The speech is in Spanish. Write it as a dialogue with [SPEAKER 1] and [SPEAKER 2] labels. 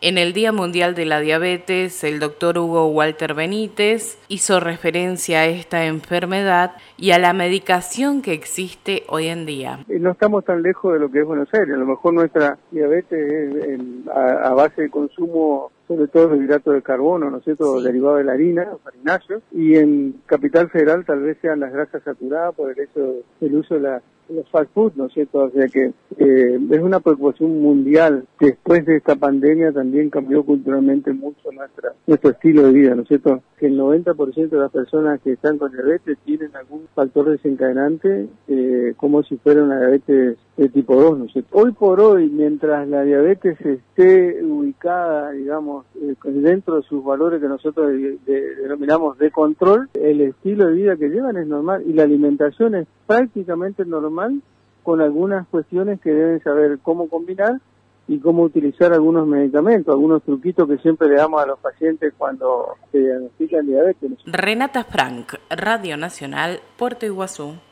[SPEAKER 1] En el Día Mundial de la Diabetes, el doctor Hugo Walter Benítez hizo referencia a esta enfermedad y a la medicación que existe hoy en día.
[SPEAKER 2] No estamos tan lejos de lo que es Buenos Aires. A lo mejor nuestra diabetes es a base de consumo, sobre todo de hidratos de carbono, ¿no es cierto?, sí, derivado de la harina, los harináceos, y en Capital Federal tal vez sean las grasas saturadas por el hecho del uso de los fast food, ¿no es cierto? O sea que es una preocupación mundial. Después de esta pandemia también cambió culturalmente mucho nuestro estilo de vida, ¿no es cierto? Que el 90% de las personas que están con diabetes tienen algún factor desencadenante, como si fuera una diabetes de tipo 2, ¿no es cierto? Hoy por hoy, mientras la diabetes esté ubicada, digamos, dentro de sus valores que nosotros denominamos de control, el estilo de vida que llevan es normal y la alimentación es prácticamente normal, con algunas cuestiones que deben saber cómo combinar y cómo utilizar algunos medicamentos, algunos truquitos que siempre le damos a los pacientes cuando se diagnostican diabetes.
[SPEAKER 1] Renata Frank, Radio Nacional, Puerto Iguazú.